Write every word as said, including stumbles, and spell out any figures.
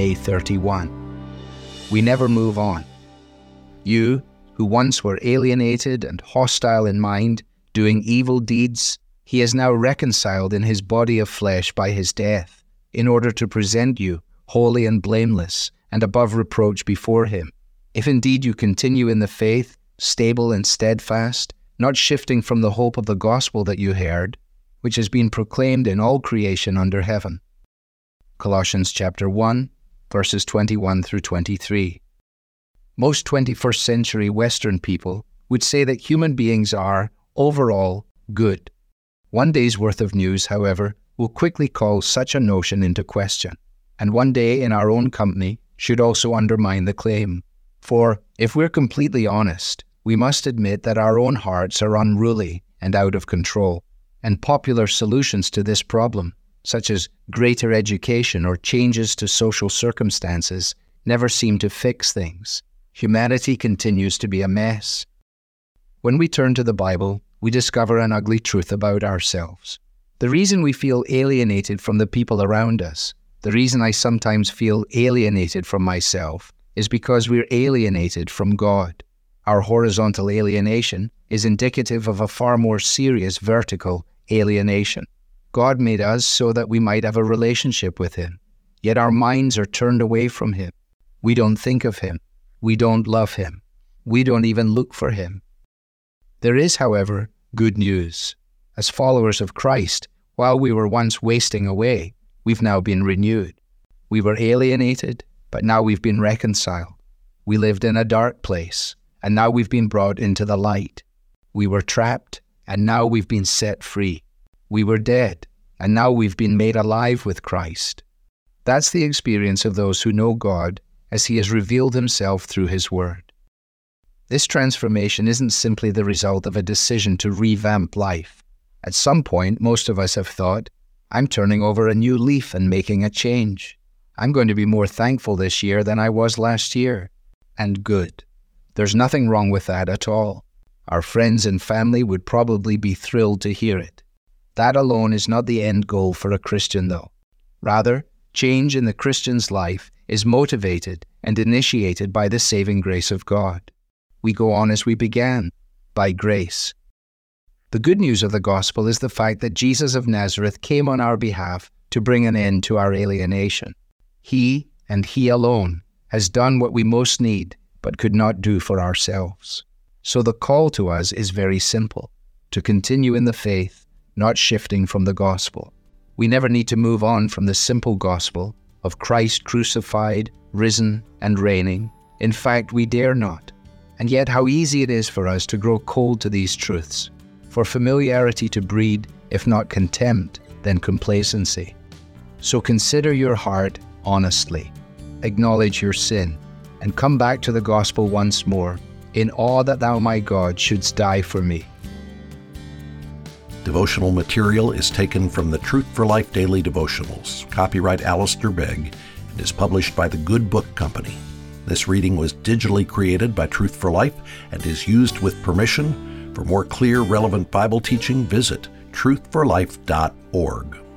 May thirty-first. We never move on. You, who once were alienated and hostile in mind, doing evil deeds, he is now reconciled in his body of flesh by his death, in order to present you holy and blameless and above reproach before him. If indeed you continue in the faith, stable and steadfast, not shifting from the hope of the gospel that you heard, which has been proclaimed in all creation under heaven. Colossians chapter one, verses twenty-one through twenty-three. Most twenty-first century Western people would say that human beings are, overall, good. One day's worth of news, however, will quickly call such a notion into question, and one day in our own company should also undermine the claim. For, if we're completely honest, we must admit that our own hearts are unruly and out of control, and popular solutions to this problem, such as greater education or changes to social circumstances, never seem to fix things. Humanity continues to be a mess. When we turn to the Bible, we discover an ugly truth about ourselves. The reason we feel alienated from the people around us, the reason I sometimes feel alienated from myself, is because we're alienated from God. Our horizontal alienation is indicative of a far more serious vertical alienation. God made us so that we might have a relationship with him, yet our minds are turned away from him. We don't think of him. We don't love him. We don't even look for him. There is, however, good news. As followers of Christ, while we were once wasting away, we've now been renewed. We were alienated, but now we've been reconciled. We lived in a dark place, and now we've been brought into the light. We were trapped, and now we've been set free. We were dead, and now we've been made alive with Christ. That's the experience of those who know God as he has revealed himself through his word. This transformation isn't simply the result of a decision to revamp life. At some point, most of us have thought, I'm turning over a new leaf and making a change. I'm going to be more thankful this year than I was last year. And good. There's nothing wrong with that at all. Our friends and family would probably be thrilled to hear it. That alone is not the end goal for a Christian, though. Rather, change in the Christian's life is motivated and initiated by the saving grace of God. We go on as we began, by grace. The good news of the gospel is the fact that Jesus of Nazareth came on our behalf to bring an end to our alienation. He, and he alone, has done what we most need, but could not do for ourselves. So the call to us is very simple, to continue in the faith, not shifting from the gospel. We never need to move on from the simple gospel of Christ crucified, risen, and reigning. In fact, we dare not. And yet how easy it is for us to grow cold to these truths, for familiarity to breed, if not contempt, then complacency. So consider your heart honestly, acknowledge your sin, and come back to the gospel once more, in awe that thou, my God, shouldst die for me. Devotional material is taken from the Truth for Life Daily Devotionals, copyright Alistair Begg, and is published by the Good Book Company. This reading was digitally created by Truth for Life and is used with permission. For more clear, relevant Bible teaching, visit truth for life dot org.